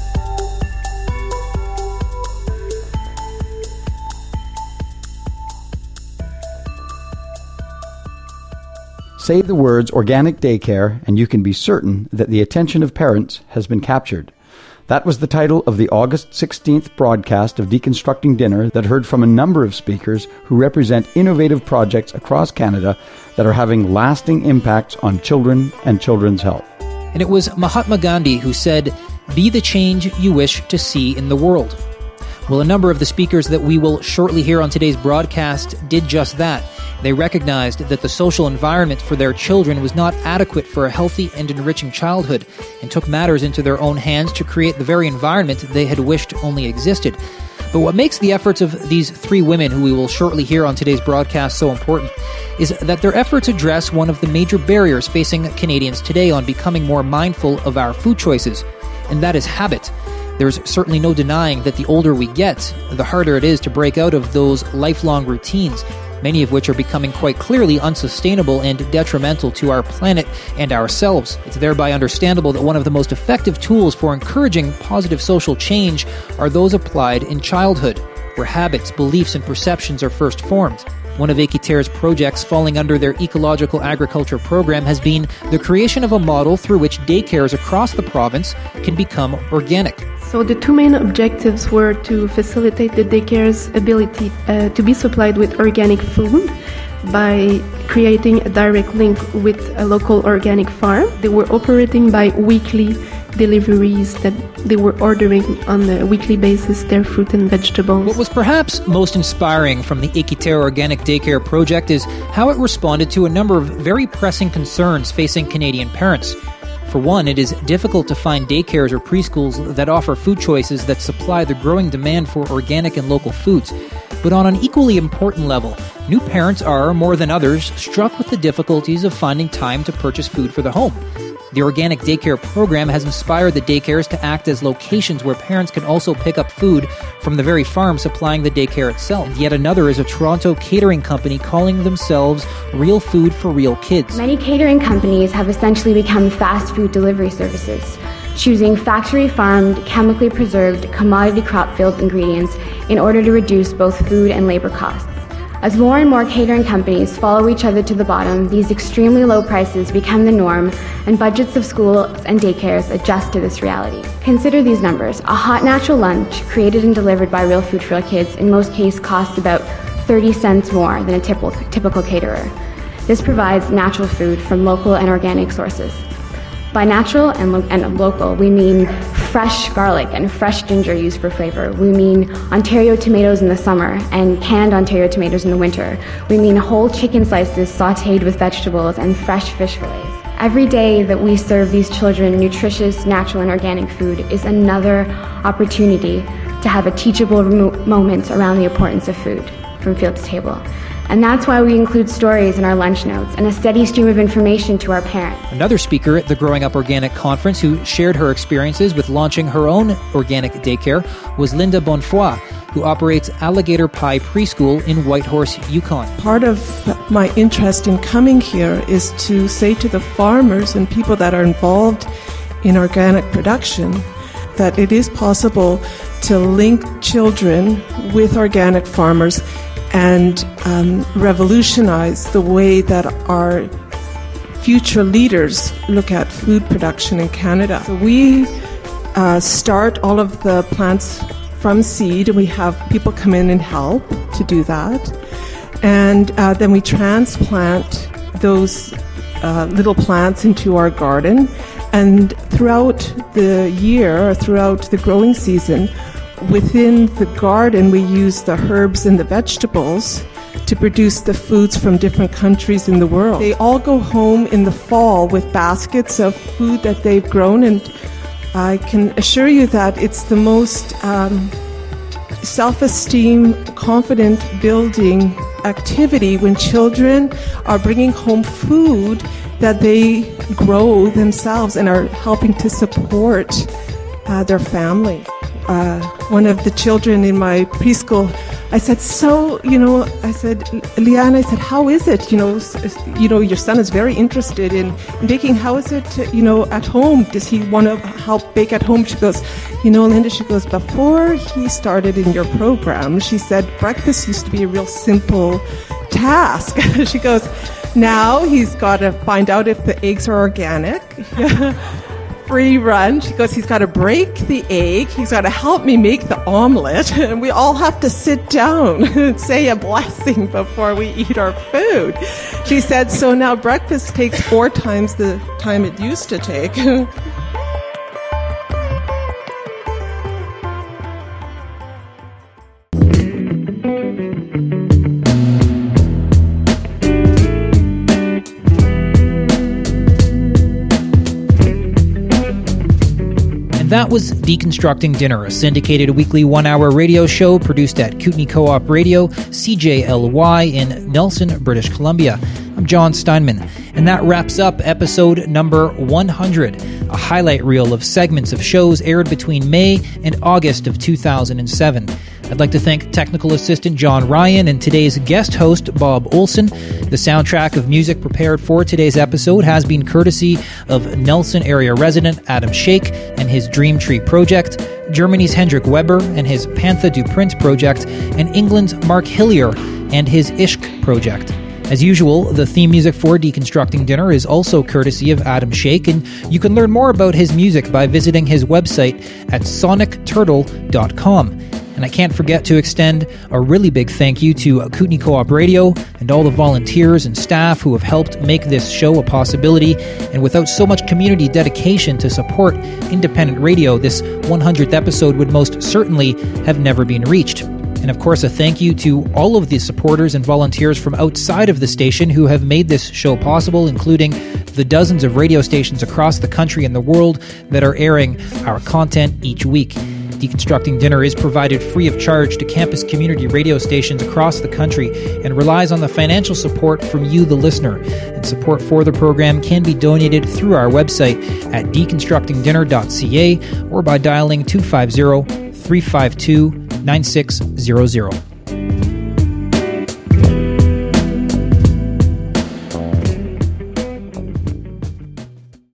Say the words organic daycare and you can be certain that the attention of parents has been captured. That was the title of the August sixteenth broadcast of Deconstructing Dinner that heard from a number of speakers who represent innovative projects across Canada that are having lasting impacts on children and children's health. And it was Mahatma Gandhi who said, "Be the change you wish to see in the world." Well, a number of the speakers that we will shortly hear on today's broadcast did just that. They recognized that the social environment for their children was not adequate for a healthy and enriching childhood, and took matters into their own hands to create the very environment they had wished only existed. But what makes the efforts of these three women, who we will shortly hear on today's broadcast, so important is that their efforts address one of the major barriers facing Canadians today on becoming more mindful of our food choices, and that is habit. There's certainly no denying that the older we get, the harder it is to break out of those lifelong routines, many of which are becoming quite clearly unsustainable and detrimental to our planet and ourselves. It's thereby understandable that one of the most effective tools for encouraging positive social change are those applied in childhood, where habits, beliefs, and perceptions are first formed. One of Équiterre's projects falling under their ecological agriculture program has been the creation of a model through which daycares across the province can become organic. So the two main objectives were to facilitate the daycare's ability uh, to be supplied with organic food by creating a direct link with a local organic farm. They were operating by weekly deliveries that they were ordering on a weekly basis their fruit and vegetables. What was perhaps most inspiring from the Équiterre Organic Daycare project is how it responded to a number of very pressing concerns facing Canadian parents. For one, it is difficult to find daycares or preschools that offer food choices that supply the growing demand for organic and local foods. But on an equally important level, new parents are, more than others, struck with the difficulties of finding time to purchase food for the home. The organic daycare program has inspired the daycares to act as locations where parents can also pick up food from the very farm supplying the daycare itself. And yet another is a Toronto catering company calling themselves Real Food for Real Kids. Many catering companies have essentially become fast food delivery services, choosing factory-farmed, chemically preserved, commodity crop-field ingredients in order to reduce both food and labor costs. As more and more catering companies follow each other to the bottom, these extremely low prices become the norm, and budgets of schools and daycares adjust to this reality. Consider these numbers. A hot natural lunch created and delivered by Real Food for Real Kids in most cases costs about thirty cents more than a typical, typical caterer. This provides natural food from local and organic sources. By natural and, lo- and local, we mean fresh garlic and fresh ginger used for flavor. We mean Ontario tomatoes in the summer and canned Ontario tomatoes in the winter. We mean whole chicken slices sautéed with vegetables and fresh fish fillets. Every day that we serve these children nutritious, natural, and organic food is another opportunity to have a teachable mo- moment around the importance of food from field to table. And that's why we include stories in our lunch notes and a steady stream of information to our parents. Another speaker at the Growing Up Organic Conference who shared her experiences with launching her own organic daycare was Linda Bonfoy, who operates Alligator Pie Preschool in Whitehorse, Yukon. Part of my interest in coming here is to say to the farmers and people that are involved in organic production that it is possible to link children with organic farmers and um, revolutionize the way that our future leaders look at food production in Canada. So we uh, start all of the plants from seed, and we have people come in and help to do that. And uh, then we transplant those uh, little plants into our garden. And throughout the year, or throughout the growing season, within the garden, we use the herbs and the vegetables to produce the foods from different countries in the world. They all go home in the fall with baskets of food that they've grown, and I can assure you that it's the most um, self-esteem, confident building activity when children are bringing home food that they grow themselves and are helping to support uh, their family. Uh, one of the children in my preschool, I said, so, you know, I said, Leanne, I said, how is it? You know, you know, your son is very interested in baking. How is it, you know, at home? Does he want to help bake at home? She goes, you know, Linda, she goes, before he started in your program, she said, breakfast used to be a real simple task. She goes, now he's got to find out if the eggs are organic. Free run. She goes, he's got to break the egg. He's got to help me make the omelet. And we all have to sit down and say a blessing before we eat our food. She said, so now breakfast takes four times the time it used to take. That was Deconstructing Dinner, a syndicated weekly one-hour radio show produced at Kootenay Co-op Radio, C J L Y in Nelson, British Columbia. I'm John Steinman, and that wraps up episode number one hundred, a highlight reel of segments of shows aired between May and August of two thousand seven. I'd like to thank technical assistant John Ryan and today's guest host, Bob Olson. The soundtrack of music prepared for today's episode has been courtesy of Nelson area resident Adam Shake and his Dream Tree project, Germany's Hendrik Weber and his Pantha du Print project, and England's Mark Hillier and his Ishq project. As usual, the theme music for Deconstructing Dinner is also courtesy of Adam Shake, and you can learn more about his music by visiting his website at sonic turtle dot com. And I can't forget to extend a really big thank you to Kootenay Co-op Radio and all the volunteers and staff who have helped make this show a possibility. And without so much community dedication to support independent radio, this one hundredth episode would most certainly have never been reached. And of course, a thank you to all of the supporters and volunteers from outside of the station who have made this show possible, including the dozens of radio stations across the country and the world that are airing our content each week. Deconstructing Dinner is provided free of charge to campus community radio stations across the country and relies on the financial support from you, the listener. And support for the program can be donated through our website at deconstructing dinner dot c a or by dialing two five zero, three five two, nine six zero zero.